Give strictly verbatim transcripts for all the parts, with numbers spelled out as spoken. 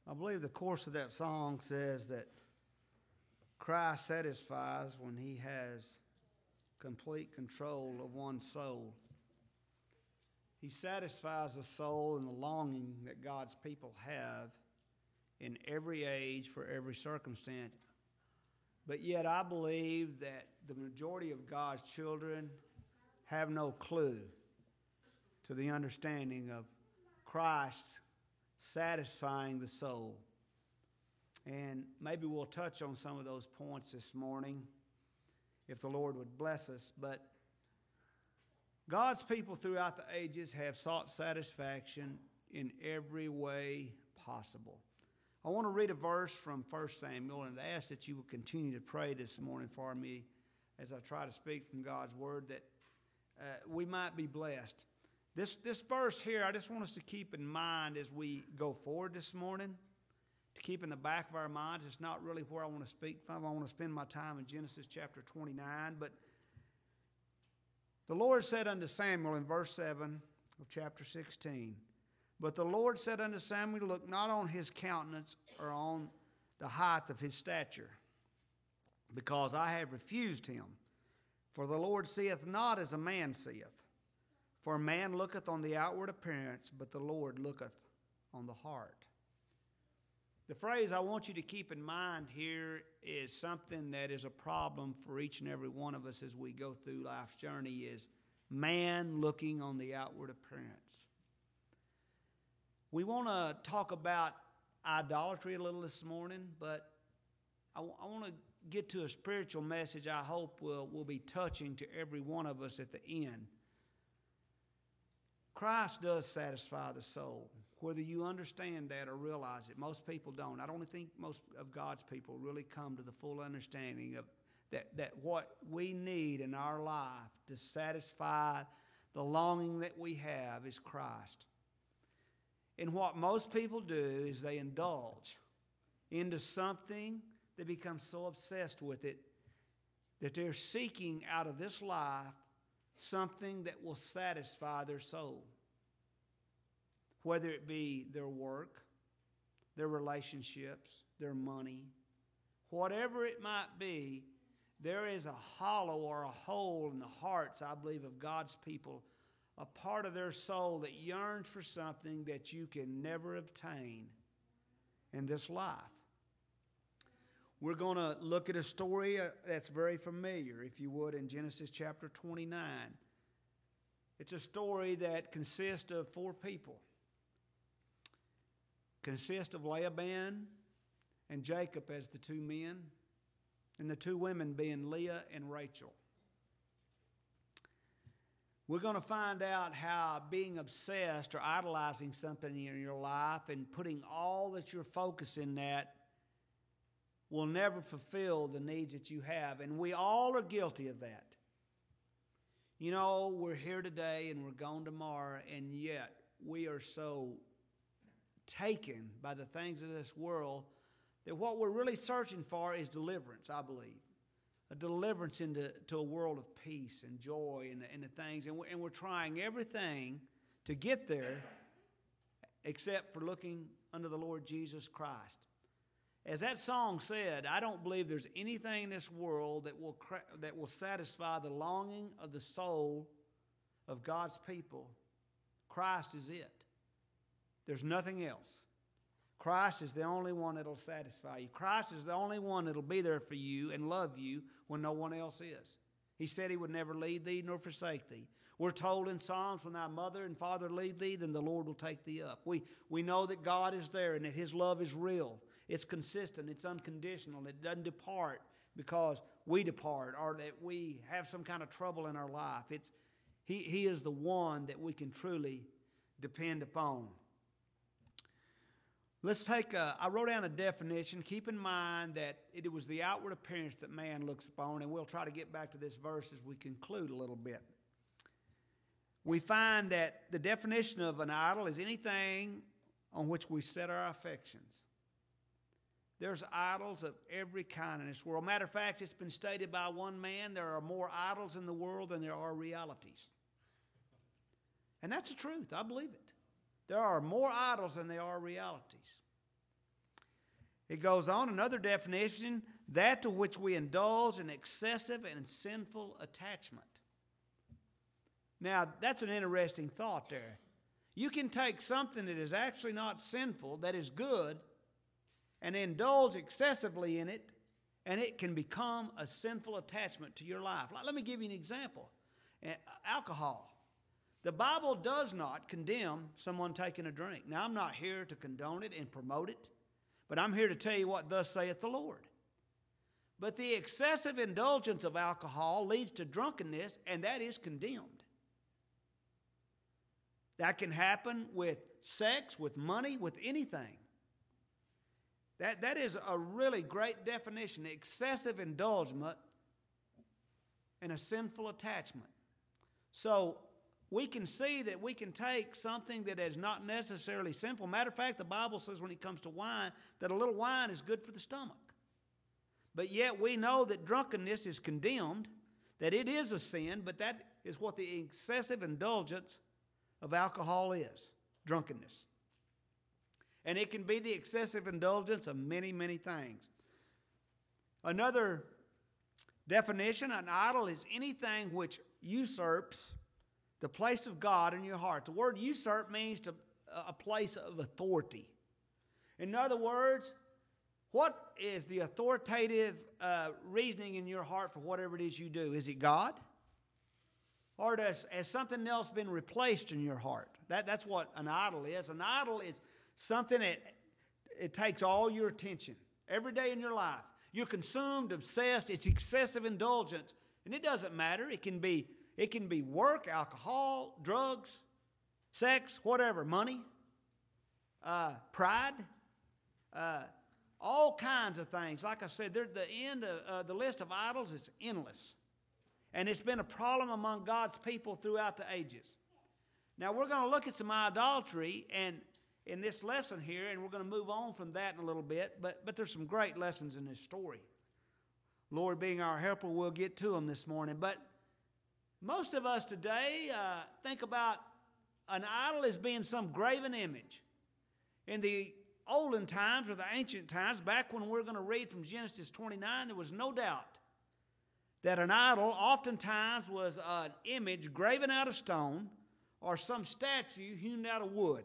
I believe the chorus of that song says that Christ satisfies when he has complete control of one's soul. He satisfies the soul and the longing that God's people have in every age for every circumstance. But yet I believe that the majority of God's children have no clue to the understanding of Christ satisfying the soul. And maybe we'll touch on some of those points this morning if the Lord would bless us. But God's people throughout the ages have sought satisfaction in every way possible. I want to read a verse from First Samuel and ask that you will continue to pray this morning for me as I try to speak from God's word, that uh, we might be blessed. This, this verse here, I just want us to keep in mind as we go forward this morning, to keep in the back of our minds. It's not really where I want to speak from. I want to spend my time in Genesis chapter twenty-nine. But the Lord said unto Samuel in verse seven of chapter sixteen, But the Lord said unto Samuel, Look not on his countenance or on the height of his stature, because I have refused him. For the Lord seeth not as a man seeth. For man looketh on the outward appearance, but the Lord looketh on the heart. The phrase I want you to keep in mind here is something that is a problem for each and every one of us as we go through life's journey, is man looking on the outward appearance. We want to talk about idolatry a little this morning, but I, w- I want to get to a spiritual message I hope will, will be touching to every one of us at the end. Christ does satisfy the soul, whether you understand that or realize it. Most people don't. I don't think most of God's people really come to the full understanding of that, that what we need in our life to satisfy the longing that we have is Christ. And what most people do is they indulge into something, they become so obsessed with it that they're seeking out of this life something that will satisfy their soul. Whether it be their work, their relationships, their money, whatever it might be, there is a hollow or a hole in the hearts, I believe, of God's people, a part of their soul that yearns for something that you can never obtain in this life. We're going to look at a story that's very familiar, if you would, in Genesis chapter twenty-nine. It's a story that consists of four people. Consists of Laban and Jacob as the two men, and the two women being Leah and Rachel. We're going to find out how being obsessed or idolizing something in your life and putting all that you're focusing that will never fulfill the needs that you have. And we all are guilty of that. You know, we're here today and we're gone tomorrow, and yet we are so taken by the things of this world that what we're really searching for is deliverance, I believe. A deliverance into to a world of peace and joy and, and the things. And we're, and we're trying everything to get there except for looking unto the Lord Jesus Christ. As that song said, I don't believe there's anything in this world that will that will satisfy the longing of the soul of God's people. Christ is it. There's nothing else. Christ is the only one that'll satisfy you. Christ is the only one that'll be there for you and love you when no one else is. He said he would never leave thee nor forsake thee. We're told in Psalms, when thy mother and father leave thee, then the Lord will take thee up. We, we know that God is there and that his love is real. It's consistent. It's unconditional. It doesn't depart because we depart or that we have some kind of trouble in our life. It's, he, he is the one that we can truly depend upon. Let's take a, I wrote down a definition. Keep in mind that it was the outward appearance that man looks upon, and we'll try to get back to this verse as we conclude a little bit. We find that the definition of an idol is anything on which we set our affections. There's idols of every kind in this world. Matter of fact, it's been stated by one man, there are more idols in the world than there are realities. And that's the truth. I believe it. There are more idols than there are realities. It goes on, another definition, that to which we indulge in excessive and sinful attachment. Now, that's an interesting thought there. You can take something that is actually not sinful, that is good, and indulge excessively in it, and it can become a sinful attachment to your life. Let me give you an example. Alcohol. The Bible does not condemn someone taking a drink. Now, I'm not here to condone it and promote it, but I'm here to tell you what thus saith the Lord. But the excessive indulgence of alcohol leads to drunkenness, and that is condemned. That can happen with sex, with money, with anything. That, that is a really great definition, excessive indulgence and a sinful attachment. So we can see that we can take something that is not necessarily sinful. Matter of fact, the Bible says when it comes to wine, that a little wine is good for the stomach. But yet we know that drunkenness is condemned, that it is a sin, but that is what the excessive indulgence of alcohol is, drunkenness. And it can be the excessive indulgence of many, many things. Another definition, an idol is anything which usurps the place of God in your heart. The word usurp means to, a place of authority. In other words, what is the authoritative uh, reasoning in your heart for whatever it is you do? Is it God? Or does, has something else been replaced in your heart? That, that's what an idol is. An idol is something that it takes all your attention every day in your life. You're consumed, obsessed. It's excessive indulgence. And it doesn't matter. It can be, it can be work, alcohol, drugs, sex, whatever, money, uh, pride, uh, all kinds of things. Like I said, the end of uh, the list of idols is endless. And it's been a problem among God's people throughout the ages. Now, we're going to look at some idolatry and in this lesson here, and we're going to move on from that in a little bit, but, but there's some great lessons in this story. Lord being our helper, we'll get to them this morning. But most of us today uh, think about an idol as being some graven image. In the olden times or the ancient times, back when we're going to read from Genesis twenty-nine, there was no doubt that an idol oftentimes was an image graven out of stone or some statue hewn out of wood.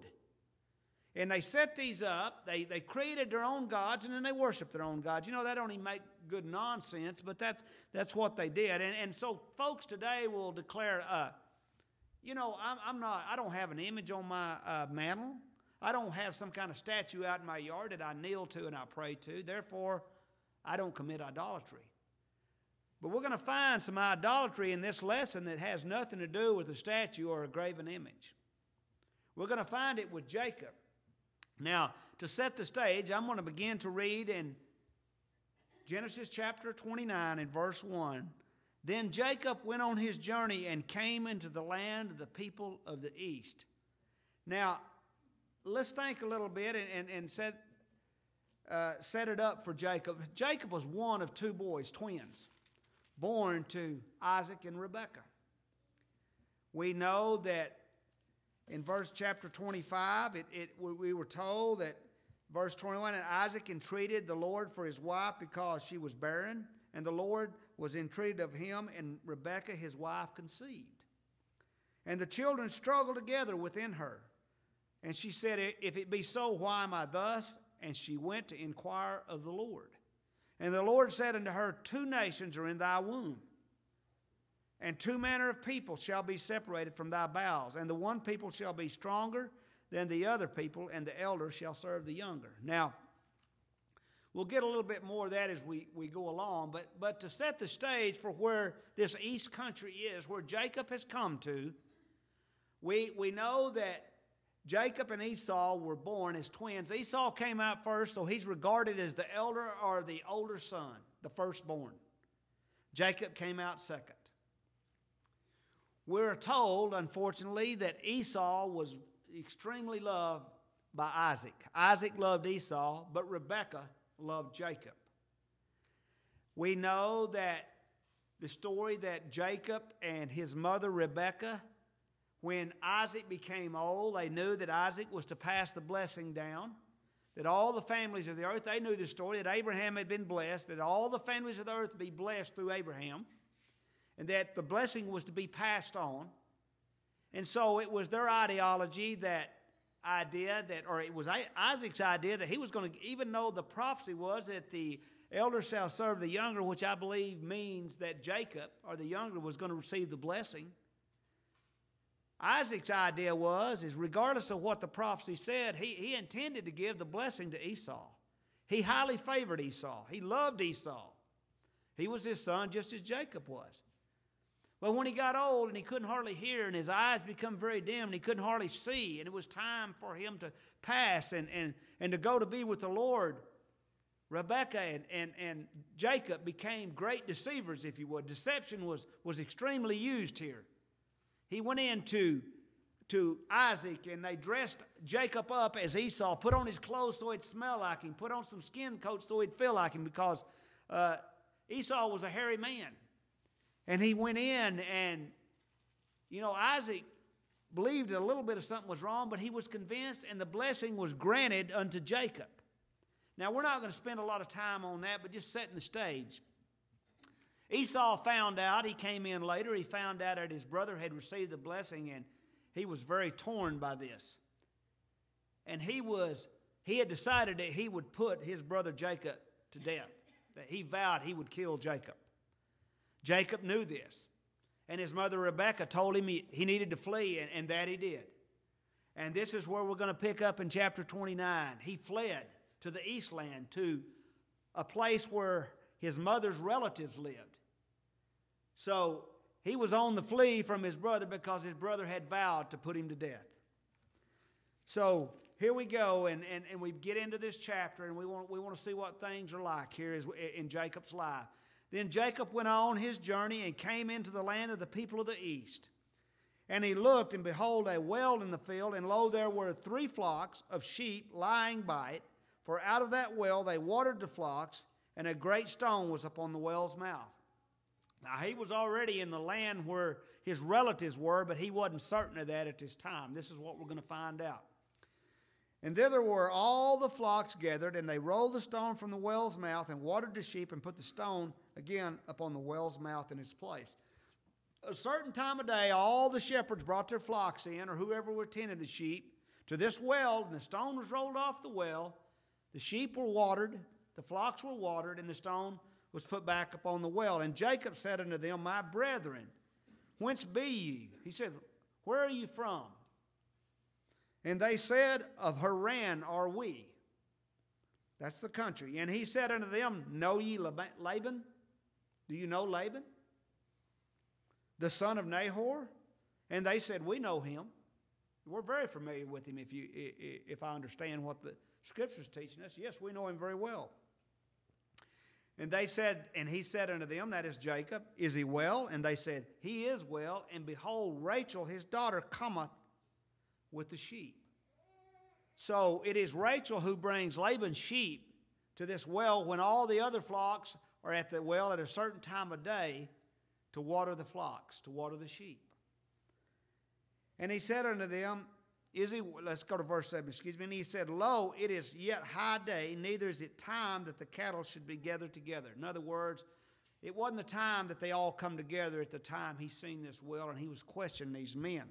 And they set these up, they, they created their own gods, and then they worshiped their own gods. You know, that don't even make good nonsense, but that's that's what they did. And, and so folks today will declare, uh, you know, I'm, I'm not, I don't have an image on my uh, mantle. I don't have some kind of statue out in my yard that I kneel to and I pray to. Therefore, I don't commit idolatry. But we're going to find some idolatry in this lesson that has nothing to do with a statue or a graven image. We're going to find it with Jacob. Now, to set the stage, I'm going to begin to read in Genesis chapter twenty-nine and verse one. Then Jacob went on his journey and came into the land of the people of the east. Now, let's think a little bit and, and, and set, uh, set it up for Jacob. Jacob was one of two boys, twins, born to Isaac and Rebekah. We know that in verse chapter twenty-five, it, it, we were told that verse twenty-one, and Isaac entreated the Lord for his wife because she was barren, and the Lord was entreated of him, and Rebekah his wife conceived. And the children struggled together within her. And she said, if it be so, why am I thus? And she went to inquire of the Lord. And the Lord said unto her, two nations are in thy womb, and two manner of people shall be separated from thy bowels, and the one people shall be stronger than the other people, and the elder shall serve the younger. Now, we'll get a little bit more of that as we, we go along, but, but to set the stage for where this east country is, where Jacob has come to, we, we know that Jacob and Esau were born as twins. Esau came out first, so he's regarded as the elder or the older son, the firstborn. Jacob came out second. We're told, unfortunately, that Esau was extremely loved by Isaac. Isaac loved Esau, but Rebekah loved Jacob. We know that the story that Jacob and his mother Rebekah, when Isaac became old, they knew that Isaac was to pass the blessing down. that all the families of the earth, they knew the story, that Abraham had been blessed, that all the families of the earth would be blessed through Abraham, and that the blessing was to be passed on. And so it was their ideology, that idea, that, or it was Isaac's idea that he was going to, even though the prophecy was that the elder shall serve the younger, which I believe means that Jacob, or the younger, was going to receive the blessing. Isaac's idea was, is regardless of what the prophecy said, he, he intended to give the blessing to Esau. He highly favored Esau. He loved Esau. He was his son just as Jacob was. But when he got old and he couldn't hardly hear and his eyes become very dim and he couldn't hardly see, and it was time for him to pass and, and, and to go to be with the Lord, Rebekah and, and, and Jacob became great deceivers, if you would. Deception was, was extremely used here. He went in to, to Isaac, and they dressed Jacob up as Esau, put on his clothes so he'd smell like him, put on some skin coats so he'd feel like him, because uh, Esau was a hairy man. And he went in, and, you know, Isaac believed that a little bit of something was wrong, but he was convinced, and the blessing was granted unto Jacob. Now, we're not going to spend a lot of time on that, but just setting the stage. Esau found out, he came in later, he found out that his brother had received the blessing, and he was very torn by this. And he was, he had decided that he would put his brother Jacob to death, that he vowed he would kill Jacob. Jacob knew this, and his mother Rebekah told him he, he needed to flee, and, and that he did. And this is where we're going to pick up in chapter twenty-nine. He fled to the east land, to a place where his mother's relatives lived. So he was on the flee from his brother because his brother had vowed to put him to death. So here we go, and, and, and we get into this chapter, and we want, we want to see what things are like here in Jacob's life. Then Jacob went on his journey and came into the land of the people of the east. And he looked, and behold, a well in the field, and lo, there were three flocks of sheep lying by it. For out of that well they watered the flocks, and a great stone was upon the well's mouth. Now, he was already in the land where his relatives were, but he wasn't certain of that at this time. This is what we're going to find out. And thither were all the flocks gathered, and they rolled the stone from the well's mouth and watered the sheep and put the stone again upon the well's mouth in its place. A certain time of day, all the shepherds brought their flocks in, or whoever were tending the sheep, to this well, and the stone was rolled off the well. The sheep were watered, the flocks were watered, and the stone was put back upon the well. And Jacob said unto them, My brethren, whence be ye? He said, Where are you from? And they said, Of Haran are we. That's the country. And he said unto them, Know ye Laban? Do you know Laban, the son of Nahor? And they said, We know him. We're very familiar with him, if you if I understand what the Scripture's teaching us. Yes, we know him very well. And they said, and he said unto them, that is Jacob, Is he well? And they said, He is well. And behold, Rachel, his daughter, cometh with the sheep. So it is Rachel who brings Laban's sheep to this well when all the other flocks are at the well at a certain time of day to water the flocks, to water the sheep. And he said unto them, Is he, let's go to verse seven, excuse me. And he said, Lo, it is yet high day, neither is it time that the cattle should be gathered together. In other words, it wasn't the time that they all come together at the time he seen this well, and he was questioning these men.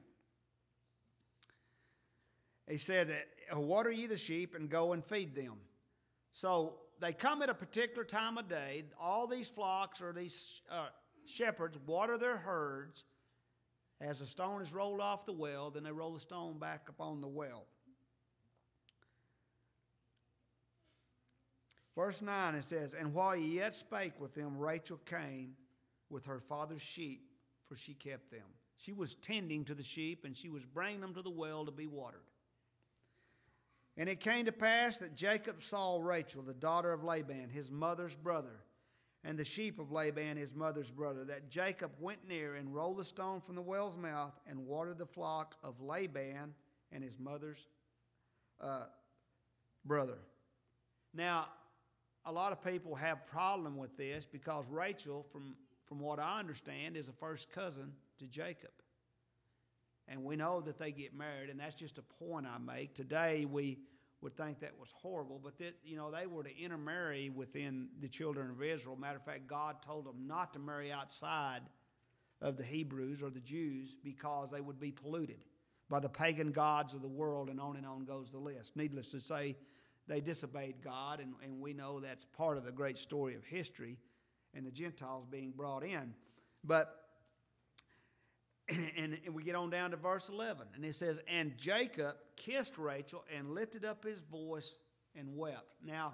He said, Water ye the sheep and go and feed them. So they come at a particular time of day. All these flocks or these uh, shepherds water their herds. As the stone is rolled off the well, then they roll the stone back upon the well. Verse nine, it says, And while he yet spake with them, Rachel came with her father's sheep, for she kept them. She was tending to the sheep, and she was bringing them to the well to be watered. And it came to pass that Jacob saw Rachel, the daughter of Laban, his mother's brother, and the sheep of Laban, his mother's brother, that Jacob went near and rolled the stone from the well's mouth and watered the flock of Laban and his mother's uh, brother. Now, a lot of people have problem with this because Rachel, from, from what I understand, is a first cousin to Jacob. And we know that they get married, and that's just a point I make. Today, we would think that was horrible, but that, you know, they were to intermarry within the children of Israel. Matter of fact, God told them not to marry outside of the Hebrews or the Jews because they would be polluted by the pagan gods of the world, and on and on goes the list. Needless to say, they disobeyed God, and, and we know that's part of the great story of history and the Gentiles being brought in. But, and, and we get on down to verse eleven, and it says, and Jacob kissed Rachel and lifted up his voice and wept. Now,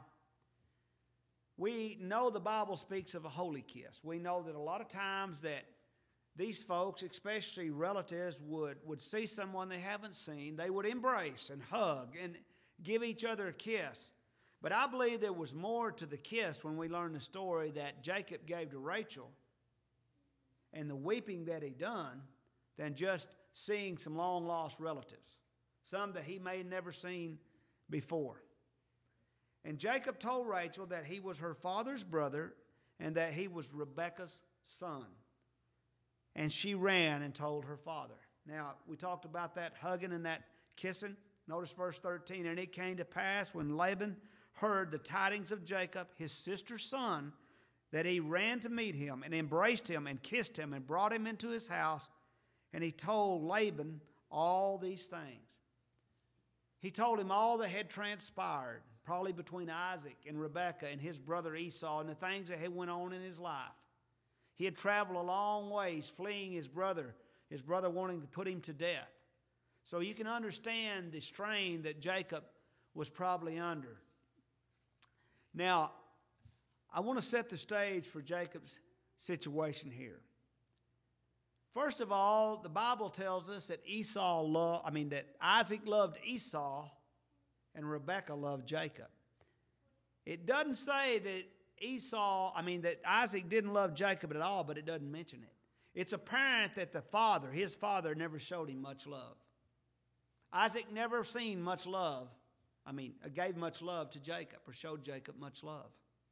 we know the Bible speaks of a holy kiss. We know that a lot of times that these folks, especially relatives, would, would see someone they haven't seen. They would embrace and hug and give each other a kiss. But I believe there was more to the kiss when we learn the story that Jacob gave to Rachel and the weeping that he done than just seeing some long-lost relatives, some that he may have never seen before. And Jacob told Rachel that he was her father's brother and that he was Rebekah's son. And she ran and told her father. Now, we talked about that hugging and that kissing. Notice verse thirteen. And it came to pass when Laban heard the tidings of Jacob, his sister's son, that he ran to meet him and embraced him and kissed him and brought him into his house. And he told Laban all these things. He told him all that had transpired, probably between Isaac and Rebekah and his brother Esau, and the things that had went on in his life. He had traveled a long ways, fleeing his brother, his brother wanting to put him to death. So you can understand the strain that Jacob was probably under. Now, I want to set the stage for Jacob's situation here. First of all, the Bible tells us that Esau loved, I mean that Isaac loved Esau and Rebekah loved Jacob. It doesn't say that Esau, I mean that Isaac didn't love Jacob at all, but it doesn't mention it. It's apparent that the father, his father, never showed him much love. Isaac never seen much love, I mean, gave much love to Jacob or showed Jacob much love.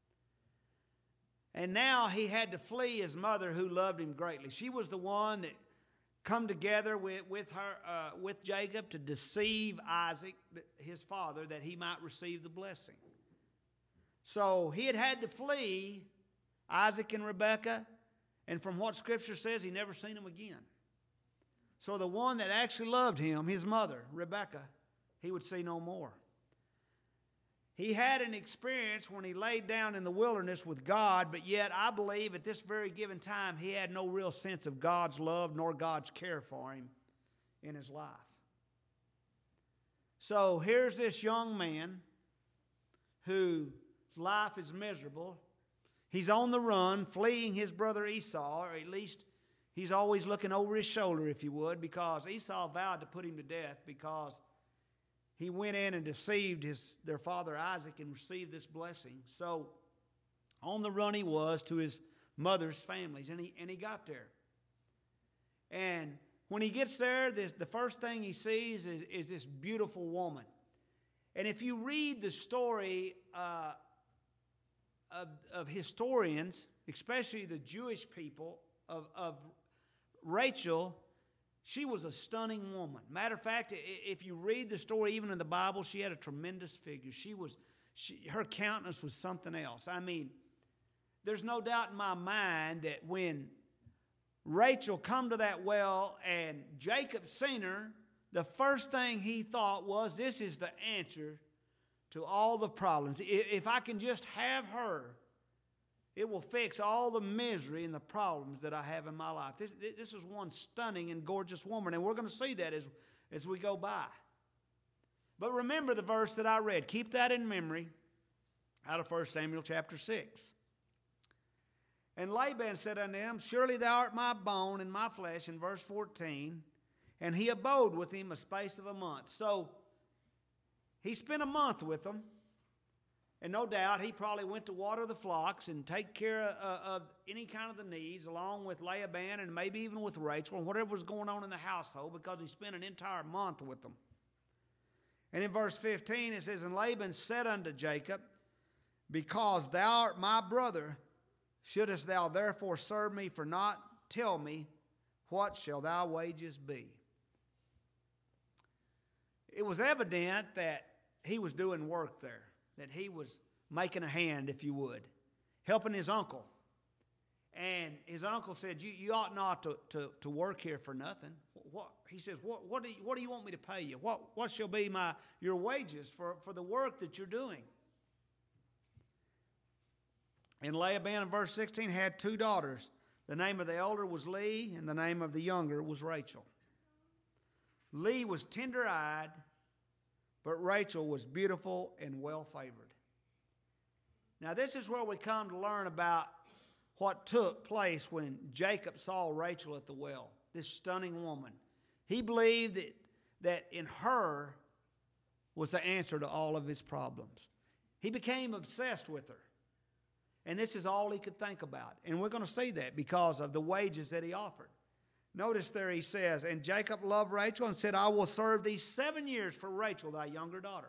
And now he had to flee his mother who loved him greatly. She was the one that come together with, with, her, uh, with Jacob to deceive Isaac, his father, that he might receive the blessing. So he had had to flee Isaac and Rebekah, and from what Scripture says, he never seen them again. So the one that actually loved him, his mother, Rebekah, he would see no more. He had an experience when he laid down in the wilderness with God, but yet I believe at this very given time he had no real sense of God's love nor God's care for him in his life. So here's this young man whose life is miserable. He's on the run, fleeing his brother Esau, or at least he's always looking over his shoulder, if you would, because Esau vowed to put him to death because he went in and deceived his, their father Isaac and received this blessing. So on the run he was to his mother's families, and he, and he got there. And when he gets there, this, the first thing he sees is, is this beautiful woman. And if you read the story uh, of, of historians, especially the Jewish people, of, of Rachel, she was a stunning woman. Matter of fact, if you read the story, even in the Bible, she had a tremendous figure. She was, she, her countenance was something else. I mean, there's no doubt in my mind that when Rachel come to that well and Jacob seen her, the first thing he thought was, this is the answer to all the problems. If I can just have her, it will fix all the misery and the problems that I have in my life. This, this is one stunning and gorgeous woman, and we're going to see that as, as we go by. But remember the verse that I read. Keep that in memory out of First Samuel chapter six. And Laban said unto him, surely thou art my bone and my flesh, in verse fourteen. And he abode with him a space of a month. So he spent a month with them. And no doubt he probably went to water the flocks and take care of, of any kind of the needs, along with Laban and maybe even with Rachel and whatever was going on in the household, because he spent an entire month with them. And in verse fifteen it says, and Laban said unto Jacob, because thou art my brother, shouldest thou therefore serve me for naught? Tell me, what shall thy wages be? It was evident that he was doing work there, that he was making a hand, if you would, helping his uncle. And his uncle said, you, you ought not to, to, to work here for nothing. What, he says, what, what, do you, what do you want me to pay you? What, what shall be my your wages for, for the work that you're doing? And Laban in verse sixteen had two daughters. The name of the elder was Leah, and the name of the younger was Rachel. Leah was tender-eyed, but Rachel was beautiful and well-favored. Now this is where we come to learn about what took place when Jacob saw Rachel at the well, this stunning woman. He believed that, that in her was the answer to all of his problems. He became obsessed with her. And this is all he could think about. And we're going to see that because of the wages that he offered. Notice there he says, and Jacob loved Rachel and said, I will serve thee seven years for Rachel, thy younger daughter.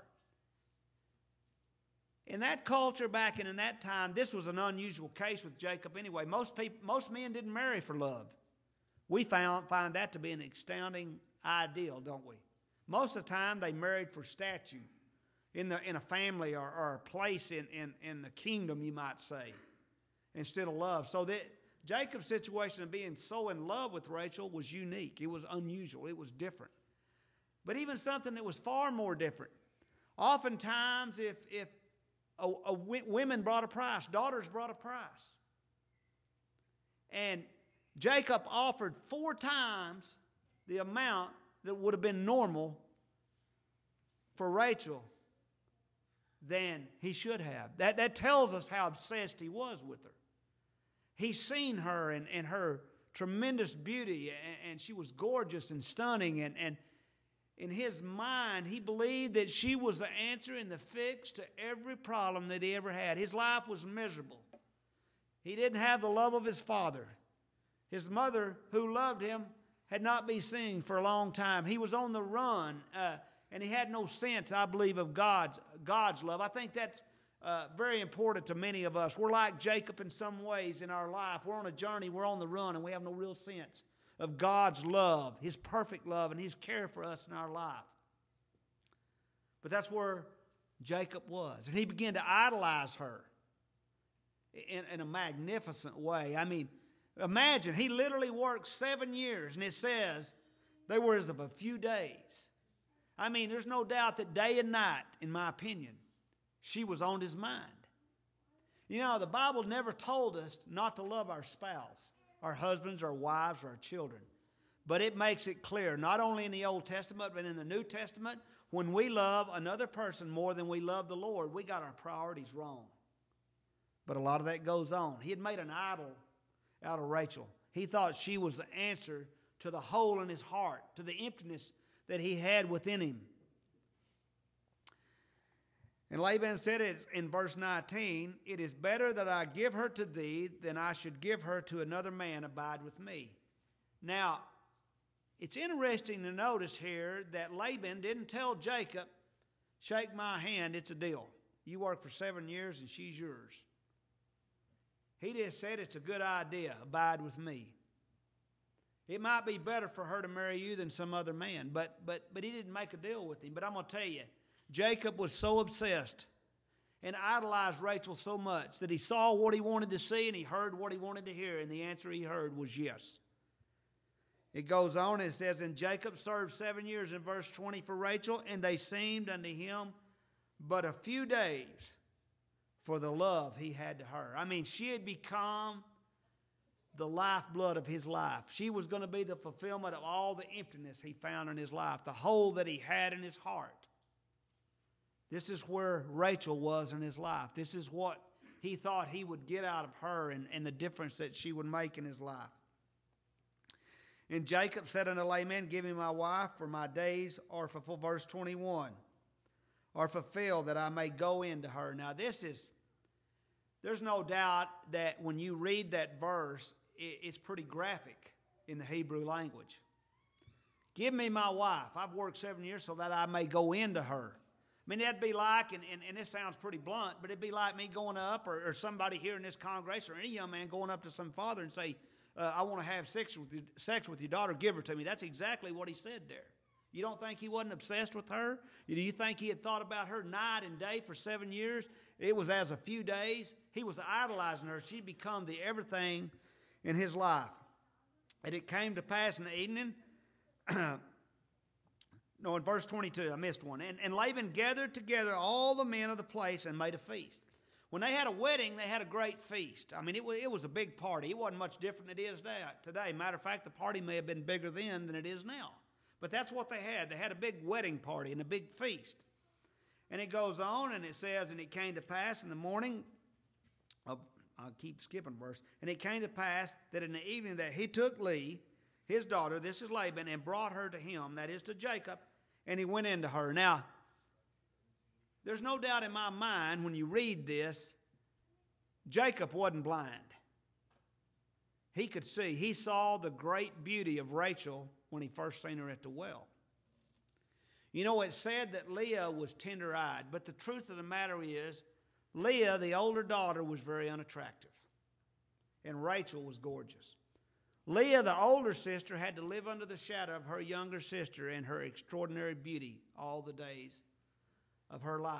In that culture back in, in that time, this was an unusual case with Jacob anyway. Most people, most men didn't marry for love. We found, find that to be an astounding ideal, don't we? Most of the time, they married for statue in, the, in a family or, or a place in, in, in the kingdom, you might say, instead of love. So that Jacob's situation of being so in love with Rachel was unique. It was unusual. It was different. But even something that was far more different. Oftentimes, if, if a, a, women brought a price, daughters brought a price. And Jacob offered four times the amount that would have been normal for Rachel than he should have. That, that tells us how obsessed he was with her. He's seen her and, and her tremendous beauty, and, and she was gorgeous and stunning. And, and in his mind, he believed that she was the answer and the fix to every problem that he ever had. His life was miserable. He didn't have the love of his father. His mother, who loved him, had not been seen for a long time. He was on the run, uh, and he had no sense, I believe, of God's, God's love. I think that's uh, very important to many of us. We're like Jacob in some ways in our life. We're on a journey, we're on the run, and we have no real sense of God's love, His perfect love, and His care for us in our life. But that's where Jacob was. And he began to idolize her in, in a magnificent way. I mean, imagine, he literally worked seven years, and it says they were as of a few days. I mean, there's no doubt that day and night, in my opinion, she was on his mind. You know, the Bible never told us not to love our spouse, our husbands, our wives, or our children. But it makes it clear, not only in the Old Testament, but in the New Testament, when we love another person more than we love the Lord, we got our priorities wrong. But a lot of that goes on. He had made an idol out of Rachel. He thought she was the answer to the hole in his heart, to the emptiness that he had within him. And Laban said it in verse nineteen, it is better that I give her to thee than I should give her to another man abide with me. Now, it's interesting to notice here that Laban didn't tell Jacob, shake my hand, it's a deal. You work for seven years and she's yours. He just said it's a good idea, abide with me. It might be better for her to marry you than some other man, but, but, but he didn't make a deal with him. But I'm going to tell you, Jacob was so obsessed and idolized Rachel so much that he saw what he wanted to see and he heard what he wanted to hear, and the answer he heard was yes. It goes on and it says, and Jacob served seven years in verse twenty for Rachel, and they seemed unto him but a few days for the love he had to her. I mean, she had become the lifeblood of his life. She was going to be the fulfillment of all the emptiness he found in his life, the hole that he had in his heart. This is where Rachel was in his life. This is what he thought he would get out of her, and, and the difference that she would make in his life. And Jacob said unto Laban, give me my wife, for my days are fulfilled. Verse twenty-one, are fulfilled that I may go into her. Now this is, there's no doubt that when you read that verse, it, it's pretty graphic in the Hebrew language. Give me my wife. I've worked seven years so that I may go into her. I mean, that'd be like, and, and, and this sounds pretty blunt, but it'd be like me going up, or, or somebody here in this congregation, or any young man going up to some father and say, uh, I want to have sex with, you, sex with your daughter, give her to me. That's exactly what he said there. You don't think he wasn't obsessed with her? Do you think he had thought about her night and day for seven years? It was as a few days. He was idolizing her. She'd become the everything in his life. And it came to pass in the evening, no, in verse twenty-two, I missed one. And, and Laban gathered together all the men of the place and made a feast. When they had a wedding, they had a great feast. I mean, it was, it was a big party. It wasn't much different than it is today. Matter of fact, the party may have been bigger then than it is now. But that's what they had. They had a big wedding party and a big feast. And it goes on and it says, and it came to pass in the morning of, I'll keep skipping verse, and it came to pass that in the evening that he took Leah, his daughter, this is Laban, and brought her to him, that is to Jacob, and he went into her. Now, there's no doubt in my mind when you read this, Jacob wasn't blind. He could see. He saw the great beauty of Rachel when he first seen her at the well. You know, it's said that Leah was tender-eyed, but the truth of the matter is, Leah, the older daughter, was very unattractive, and Rachel was gorgeous. Leah, the older sister, had to live under the shadow of her younger sister and her extraordinary beauty all the days of her life.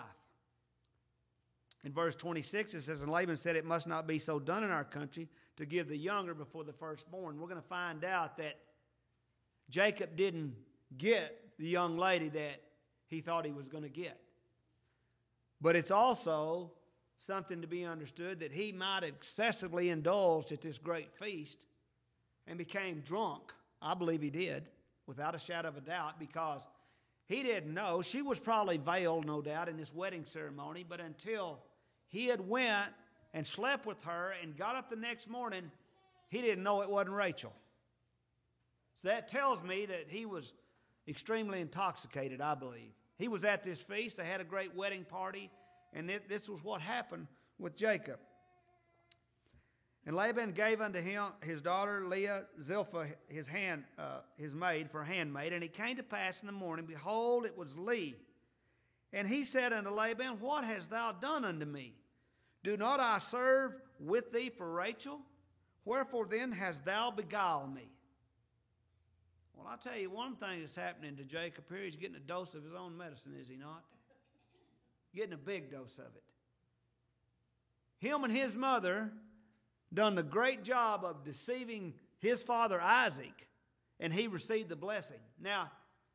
In verse twenty-six, it says, and Laban said, it must not be so done in our country to give the younger before the firstborn. We're going to find out that Jacob didn't get the young lady that he thought he was going to get. But it's also something to be understood that he might have excessively indulged at this great feast and became drunk. I believe he did, without a shadow of a doubt, because he didn't know. She was probably veiled, no doubt, in this wedding ceremony, but until he had went and slept with her and got up the next morning, he didn't know it wasn't Rachel. So that tells me that he was extremely intoxicated, I believe. He was at this feast. They had a great wedding party, and it, this was what happened with Jacob. And Laban gave unto him his daughter Leah, Zilpah, his hand, uh, his maid, for handmaid. And it came to pass in the morning, behold, it was Leah. And he said unto Laban, what hast thou done unto me? Do not I serve with thee for Rachel? Wherefore then hast thou beguiled me? Well, I'll tell you one thing that's happening to Jacob here. He's getting a dose of his own medicine, is he not? Getting a big dose of it. Him and his mother done the great job of deceiving his father Isaac, and he received the blessing. Now,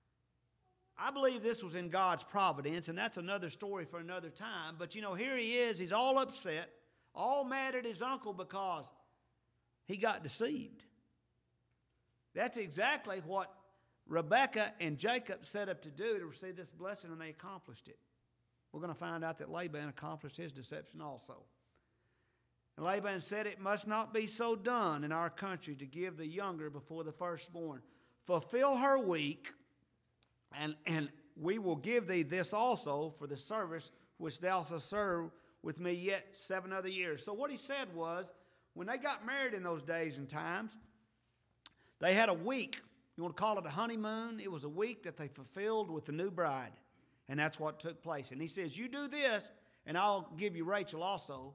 I believe this was in God's providence, and that's another story for another time. But, you know, here he is. He's all upset, all mad at his uncle because he got deceived. That's exactly what Rebekah and Jacob set up to do to receive this blessing, and they accomplished it. We're going to find out that Laban accomplished his deception also. And Laban said, it must not be so done in our country to give the younger before the firstborn. Fulfill her week, and, and we will give thee this also for the service which thou shalt serve with me yet seven other years. So what he said was, when they got married in those days and times, they had a week. You want to call it a honeymoon? It was a week that they fulfilled with the new bride. And that's what took place. And he says, you do this, and I'll give you Rachel also.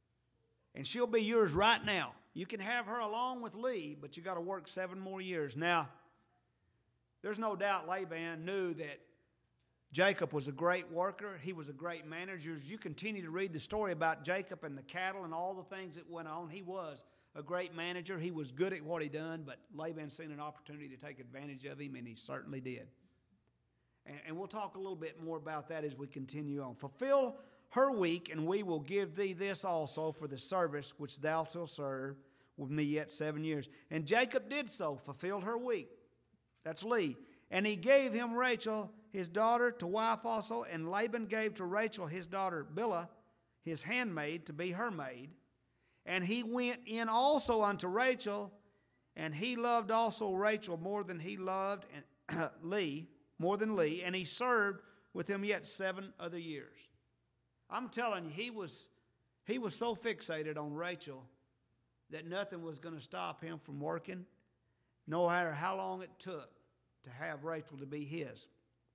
And she'll be yours right now. You can have her along with Leah, but you got to work seven more years. Now, there's no doubt Laban knew that Jacob was a great worker. He was a great manager. As you continue to read the story about Jacob and the cattle and all the things that went on, he was a great manager. He was good at what he done, but Laban seen an opportunity to take advantage of him, and he certainly did. And, and we'll talk a little bit more about that as we continue on. Fulfill her week, and we will give thee this also for the service which thou shalt serve with me yet seven years. And Jacob did so, fulfilled her week. That's Leah. And he gave him Rachel, his daughter, to wife also. And Laban gave to Rachel his daughter Bilhah, his handmaid, to be her maid. And he went in also unto Rachel, and he loved also Rachel more than he loved and, uh, Leah, more than Leah, and he served with him yet seven other years. I'm telling you, he was, he was so fixated on Rachel that nothing was going to stop him from working, no matter how long it took to have Rachel to be his.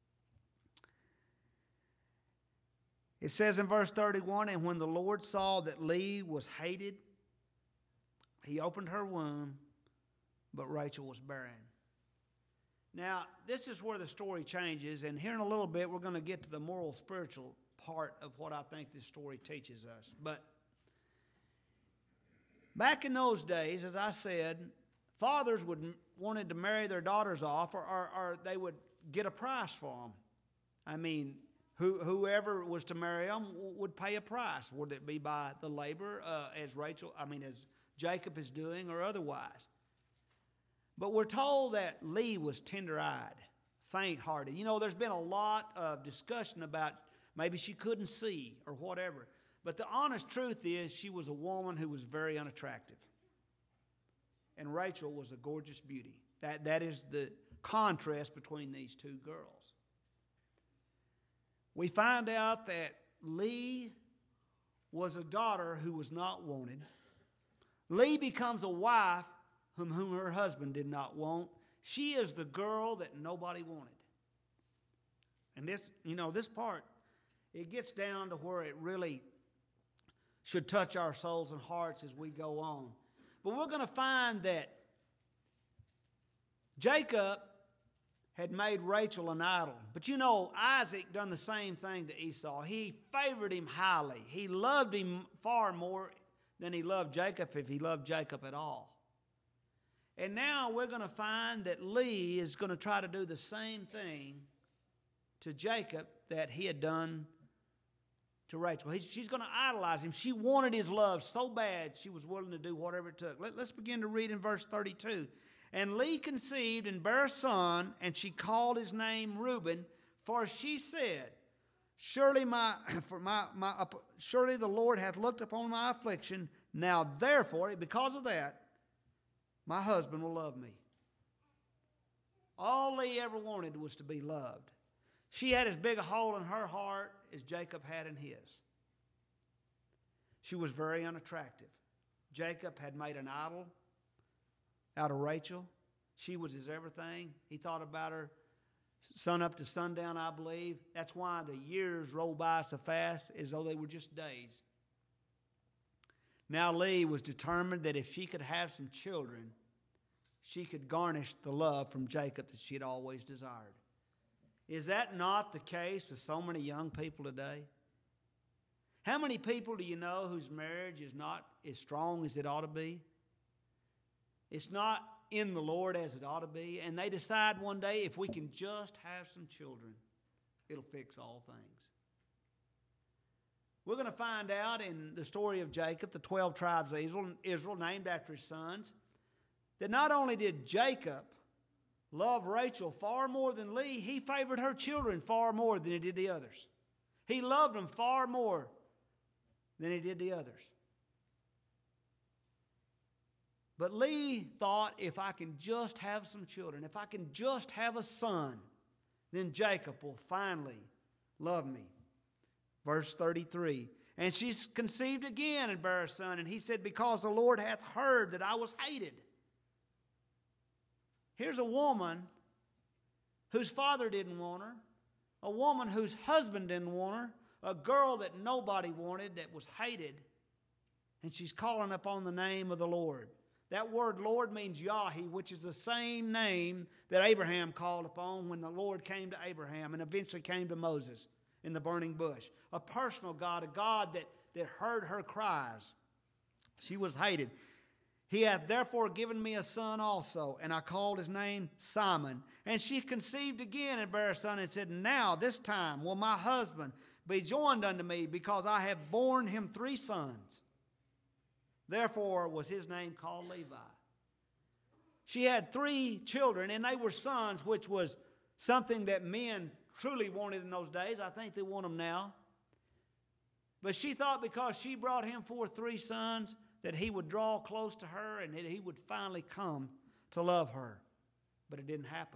It says in verse thirty-one, and when the Lord saw that Leah was hated, he opened her womb, but Rachel was barren. Now, this is where the story changes, and here in a little bit we're going to get to the moral spiritual part of what I think this story teaches us. But back in those days, as I said, fathers would wanted to marry their daughters off, or, or, or they would get a price for them. I mean, who, whoever was to marry them would pay a price. Would it be by the labor, uh, as Rachel, I mean, as Jacob is doing, or otherwise? But we're told that Leah was tender-eyed, faint-hearted. You know, there's been a lot of discussion about maybe she couldn't see or whatever. But the honest truth is she was a woman who was very unattractive. And Rachel was a gorgeous beauty. That, that is the contrast between these two girls. We find out that Leah was a daughter who was not wanted. Leah becomes a wife whom, whom her husband did not want. She is the girl that nobody wanted. And this, you know, this part, it gets down to where it really should touch our souls and hearts as we go on. But we're going to find that Jacob had made Rachel an idol. But you know, Isaac done the same thing to Esau. He favored him highly. He loved him far more than he loved Jacob, if he loved Jacob at all. And now we're going to find that Leah is going to try to do the same thing to Jacob that he had done to Rachel. He, she's going to idolize him. She wanted his love so bad she was willing to do whatever it took. Let, let's begin to read in verse thirty-two. And Leah conceived and bare a son, and she called his name Reuben, for she said, Surely my, for my, my, surely the Lord hath looked upon my affliction. Now therefore, because of that, my husband will love me. All Leah ever wanted was to be loved. She had as big a hole in her heart as Jacob had in his. She was very unattractive. Jacob had made an idol out of Rachel. She was his everything. He thought about her sun up to sundown, I believe. That's why the years rolled by so fast, as though they were just days. Now Leah was determined that if she could have some children, she could garnish the love from Jacob that she had always desired. Is that not the case with so many young people today? How many people do you know whose marriage is not as strong as it ought to be? It's not in the Lord as it ought to be, and they decide one day, if we can just have some children, it'll fix all things. We're going to find out in the story of Jacob, the twelve tribes of Israel, Israel named after his sons, that not only did Jacob love Rachel far more than Leah, he favored her children far more than he did the others. He loved them far more than he did the others. But Leah thought, if I can just have some children, if I can just have a son, then Jacob will finally love me. Verse thirty-three, and she conceived again and bare a son, and he said, because the Lord hath heard that I was hated. Here's a woman whose father didn't want her, a woman whose husband didn't want her, a girl that nobody wanted, that was hated, and she's calling upon the name of the Lord. That word Lord means Yahweh, which is the same name that Abraham called upon when the Lord came to Abraham and eventually came to Moses in the burning bush. A personal God, a God that, that heard her cries. She was hated. He hath therefore given me a son also, and I called his name Simon. And she conceived again and bare a son, and said, now this time will my husband be joined unto me, because I have borne him three sons. Therefore was his name called Levi. She had three children, and they were sons, which was something that men truly wanted in those days. I think they want them now. But she thought because she brought him forth three sons, that he would draw close to her and that he would finally come to love her. But it didn't happen.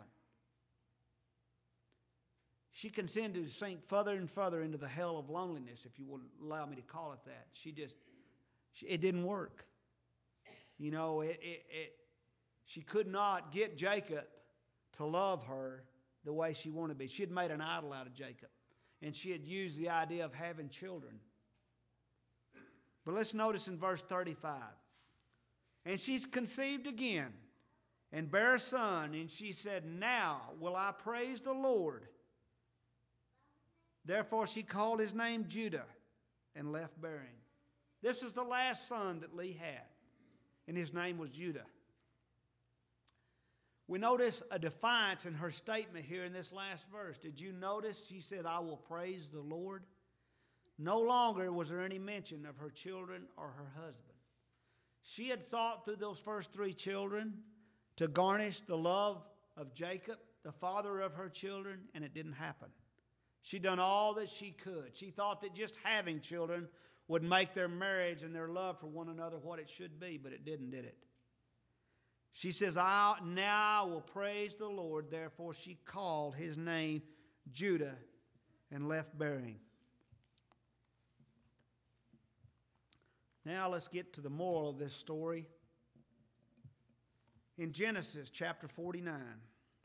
She continued to sink further and further into the hell of loneliness, if you will allow me to call it that. She just, she, it didn't work. You know, it, it, it, she could not get Jacob to love her the way she wanted to be. She had made an idol out of Jacob, and she had used the idea of having children. But let's notice in verse thirty-five. And she's conceived again, and bare a son. And she said, now will I praise the Lord. Therefore she called his name Judah and left bearing. This is the last son that Leah had, and his name was Judah. We notice a defiance in her statement here in this last verse. Did you notice she said, I will praise the Lord? No longer was there any mention of her children or her husband. She had sought through those first three children to garnish the love of Jacob, the father of her children, and it didn't happen. She done all that she could. She thought that just having children would make their marriage and their love for one another what it should be, but it didn't, did it? She says, I now will praise the Lord. Therefore she called his name Judah and left bearing. Now let's get to the moral of this story. In Genesis chapter forty-nine.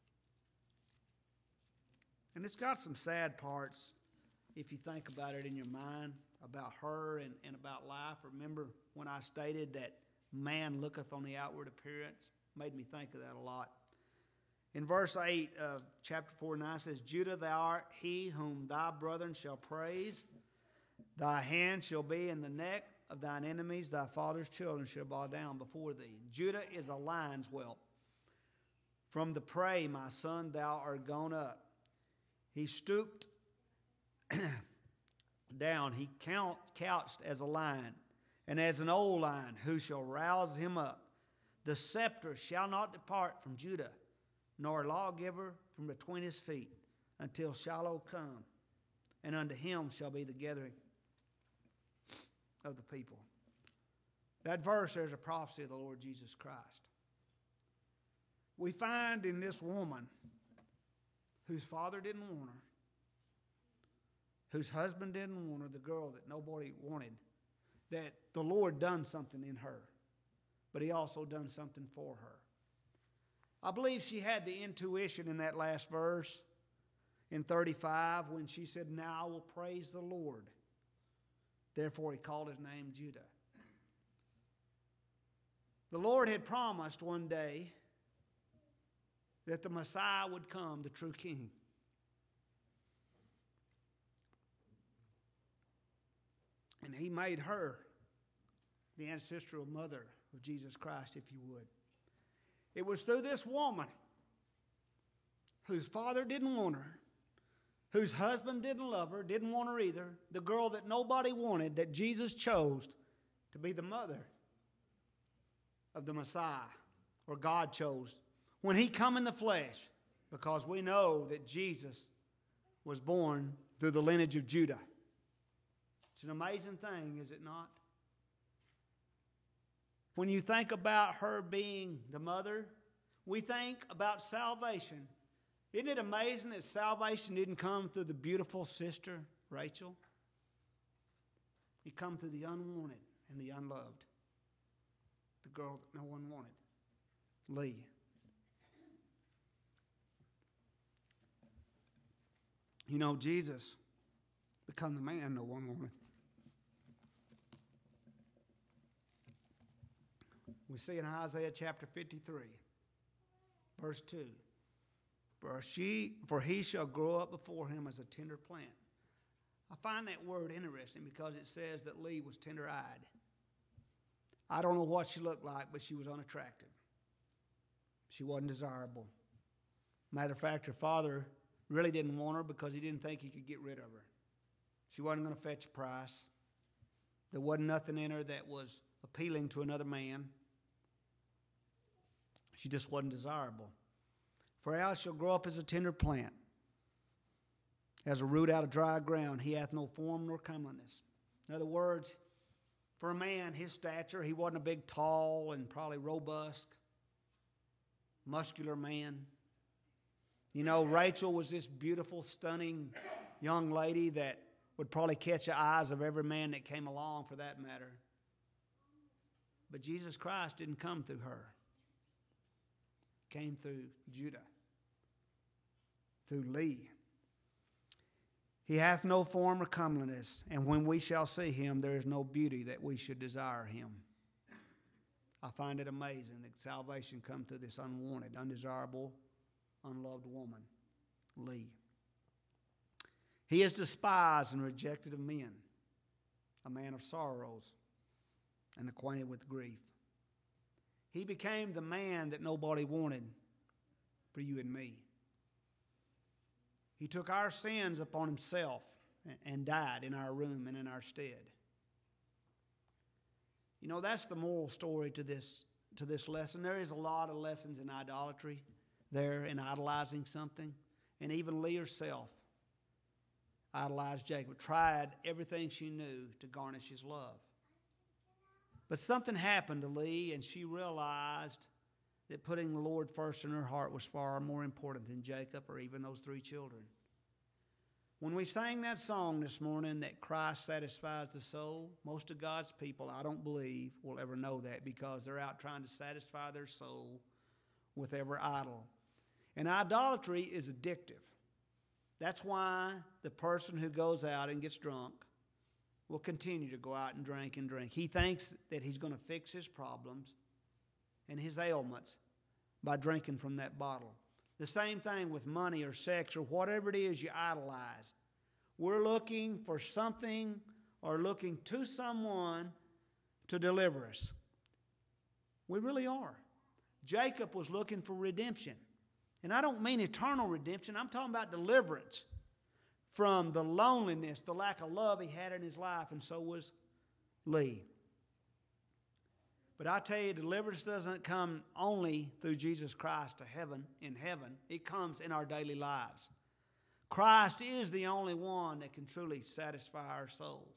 And it's got some sad parts if you think about it in your mind, about her and, and about life. Remember when I stated that man looketh on the outward appearance? Made me think of that a lot. In verse eight of chapter forty-nine says, Judah, thou art he whom thy brethren shall praise. Thy hand shall be in the neck of thine enemies. Thy father's children shall bow down before thee. Judah is a lion's whelp. From the prey, my son, thou art gone up. He stooped down. He count, couched as a lion, and as an old lion, who shall rouse him up? The scepter shall not depart from Judah, nor a lawgiver from between his feet, until Shiloh come, and unto him shall be the gathering of the people. That verse, there's a prophecy of the Lord Jesus Christ. We find in this woman whose father didn't want her, whose husband didn't want her, the girl that nobody wanted, that the Lord done something in her, but he also done something for her. I believe she had the intuition in that last verse in thirty-five when she said, now I will praise the Lord. Therefore he called his name Judah. The Lord had promised one day that the Messiah would come, the true King. And he made her the ancestral mother of Jesus Christ, if you would. It was through this woman whose father didn't want her, whose husband didn't love her, didn't want her either, the girl that nobody wanted, that Jesus chose to be the mother of the Messiah, or God chose, when he come in the flesh, because we know that Jesus was born through the lineage of Judah. It's an amazing thing, is it not? When you think about her being the mother, we think about salvation. Isn't it amazing that salvation didn't come through the beautiful sister, Rachel? It come through the unwanted and the unloved. The girl that no one wanted, Leah. You know, Jesus become the man no one wanted. We see in Isaiah chapter fifty-three, verse two. For, she, for he shall grow up before him as a tender plant. I find that word interesting because it says that Leah was tender-eyed. I don't know what she looked like, but she was unattractive. She wasn't desirable. Matter of fact, her father really didn't want her because he didn't think he could get rid of her. She wasn't going to fetch a price. There wasn't nothing in her that was appealing to another man. She just wasn't desirable. For Al shall grow up as a tender plant, as a root out of dry ground. He hath no form nor comeliness. In other words, for a man, his stature, he wasn't a big, tall, and probably robust, muscular man. You know, Rachel was this beautiful, stunning young lady that would probably catch the eyes of every man that came along, for that matter. But Jesus Christ didn't come through her. He came through Judah, through Leah. He hath no form or comeliness, and when we shall see him, there is no beauty that we should desire him. I find it amazing that salvation come through this unwanted, undesirable, unloved woman, Leah. He is despised and rejected of men, a man of sorrows and acquainted with grief. He became the man that nobody wanted for you and me. He took our sins upon himself and died in our room and in our stead. You know, that's the moral story to this, to this lesson. There is a lot of lessons in idolatry there, in idolizing something. And even Leah herself idolized Jacob, tried everything she knew to garnish his love. But something happened to Leah, and she realized that putting the Lord first in her heart was far more important than Jacob or even those three children. When we sang that song this morning, that Christ satisfies the soul, most of God's people, I don't believe, will ever know that because they're out trying to satisfy their soul with every idol. And idolatry is addictive. That's why the person who goes out and gets drunk will continue to go out and drink and drink. He thinks that he's going to fix his problems and his ailments by drinking from that bottle. The same thing with money or sex or whatever it is you idolize. We're looking for something or looking to someone to deliver us. We really are. Jacob was looking for redemption. And I don't mean eternal redemption. I'm talking about deliverance from the loneliness, the lack of love he had in his life, and so was Leah. But I tell you, deliverance doesn't come only through Jesus Christ to heaven, in heaven. It comes in our daily lives. Christ is the only one that can truly satisfy our souls.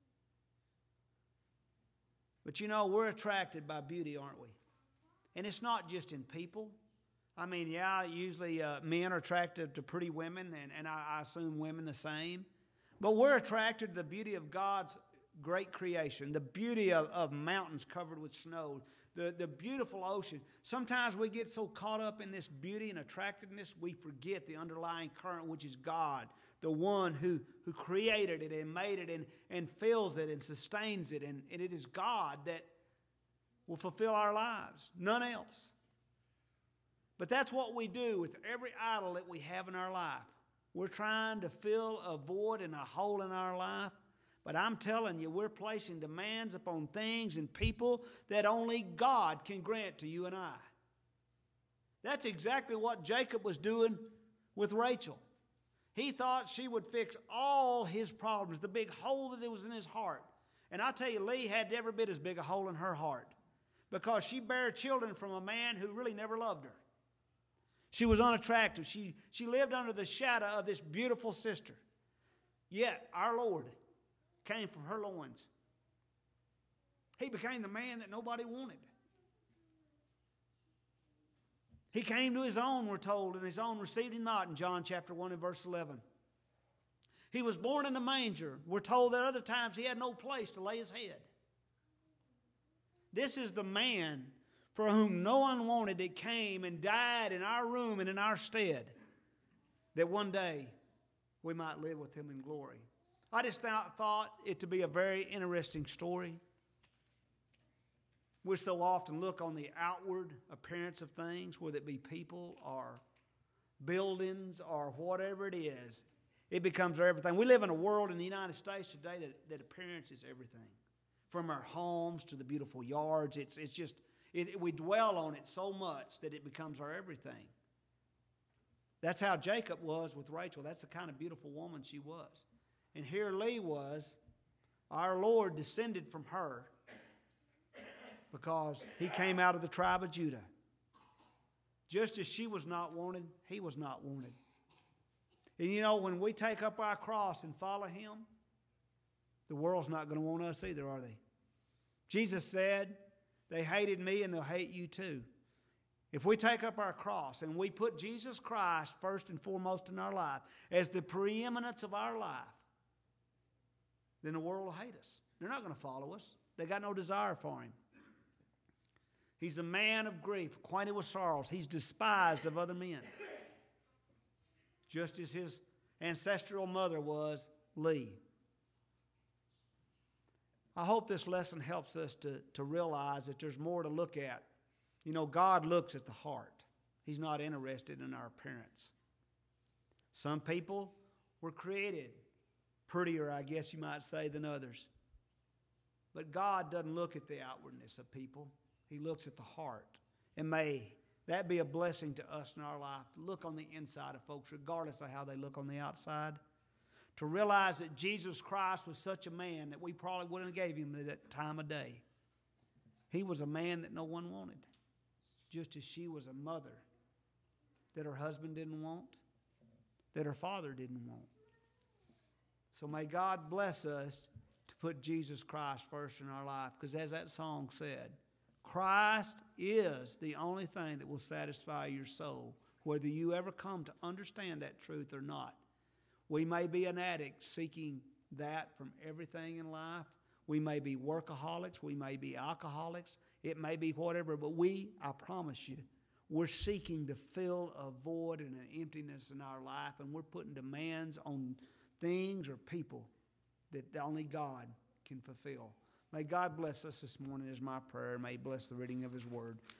But you know, we're attracted by beauty, aren't we? And it's not just in people. I mean, yeah, usually uh, men are attracted to pretty women, and, and I, I assume women the same. But we're attracted to the beauty of God's great creation, the beauty of, of mountains covered with snow, the, the beautiful ocean. Sometimes we get so caught up in this beauty and attractiveness, we forget the underlying current, which is God, the one who, who created it and made it and, and fills it and sustains it. And, and it is God that will fulfill our lives, none else. But that's what we do with every idol that we have in our life. We're trying to fill a void and a hole in our life. But I'm telling you, we're placing demands upon things and people that only God can grant to you and I. That's exactly what Jacob was doing with Rachel. He thought she would fix all his problems, the big hole that was in his heart. And I tell you, Leah had every bit as big a hole in her heart because she bare children from a man who really never loved her. She was unattractive. She, she lived under the shadow of this beautiful sister. Yet our Lord came from her loins. He became the man that nobody wanted. He came to his own, we're told, and his own received him not in John chapter one and verse eleven. He was born in a manger. We're told that other times he had no place to lay his head. This is the man for whom no one wanted it came and died in our room and in our stead, that one day we might live with him in glory. I just thought, thought it to be a very interesting story. We so often look on the outward appearance of things, whether it be people or buildings or whatever it is. It becomes everything. We live in a world in the United States today that, that appearance is everything. From our homes to the beautiful yards, it's, it's just, it, we dwell on it so much that it becomes our everything. That's how Jacob was with Rachel. That's the kind of beautiful woman she was. And here Leah was. Our Lord descended from her because he came out of the tribe of Judah. Just as she was not wanted, he was not wanted. And you know, when we take up our cross and follow him, the world's not going to want us either, are they? Jesus said, they hated me and they'll hate you too. If we take up our cross and we put Jesus Christ first and foremost in our life as the preeminence of our life, then the world will hate us. They're not going to follow us. They got no desire for him. He's a man of grief, acquainted with sorrows. He's despised of other men, just as his ancestral mother was Leah. I hope this lesson helps us to, to realize that there's more to look at. You know, God looks at the heart. He's not interested in our appearance. Some people were created prettier, I guess you might say, than others. But God doesn't look at the outwardness of people. He looks at the heart. And may that be a blessing to us in our life, to look on the inside of folks, regardless of how they look on the outside. To realize that Jesus Christ was such a man that we probably wouldn't have gave him that time of day. He was a man that no one wanted, just as she was a mother that her husband didn't want, that her father didn't want. So may God bless us to put Jesus Christ first in our life, because as that song said, Christ is the only thing that will satisfy your soul, whether you ever come to understand that truth or not. We may be an addict seeking that from everything in life. We may be workaholics. We may be alcoholics. It may be whatever, but we, I promise you, we're seeking to fill a void and an emptiness in our life, and we're putting demands on things or people that only God can fulfill. May God bless us this morning is my prayer. May He bless the reading of His word.